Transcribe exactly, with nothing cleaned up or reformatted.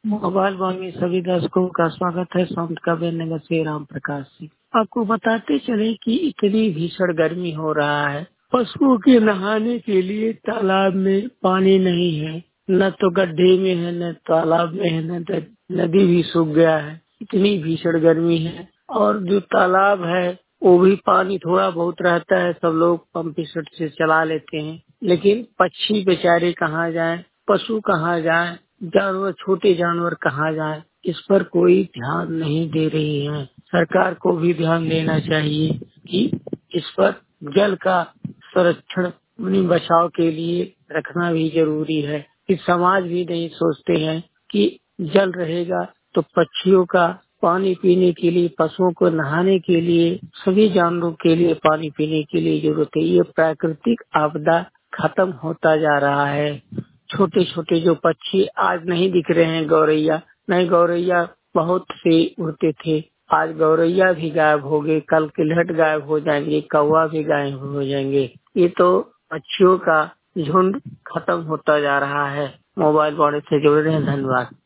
Mobile बाग में सभी दर्शकों का स्वागत है। संत कबीर नगर से राम प्रकाश सिंह। आपको बताते चले कि इतनी भीषण गर्मी हो रहा है, पशुओं के नहाने के लिए तालाब में पानी नहीं है, न तो गड्ढे में है, न तालाब में है, न तो नदी भी सूख गया है। इतनी भीषण गर्मी है और जो तालाब है वो भी पानी थोड़ा बहुत रहता है, सब लोग पंप सेट से चला लेते हैं, लेकिन पक्षी बेचारे कहाँ जाएं, पशु कहाँ जाएं, जानवर छोटे जानवर कहाँ जाएं, इस पर कोई ध्यान नहीं दे रही है। सरकार को भी ध्यान देना चाहिए कि इस पर जल का संरक्षण अपनी बचाव के लिए रखना भी जरूरी है। कि समाज भी नहीं सोचते हैं कि जल रहेगा तो पक्षियों का पानी पीने के लिए, पशुओं को नहाने के लिए, सभी जानवरों के लिए पानी पीने के लिए जरूरत है। ये प्राकृतिक आपदा खत्म होता जा रहा है। छोटे छोटे जो पक्षी आज नहीं दिख रहे हैं, गौरैया नहीं, गौरैया बहुत से उड़ते थे, आज गौरैया भी गायब हो गए, कल किलहट गायब हो जाएंगे, कौवा भी गायब हो जाएंगे। ये तो पक्षियों का झुंड खत्म होता जा रहा है। मोबाइल वाले से जुड़ रहे हैं। धन्यवाद।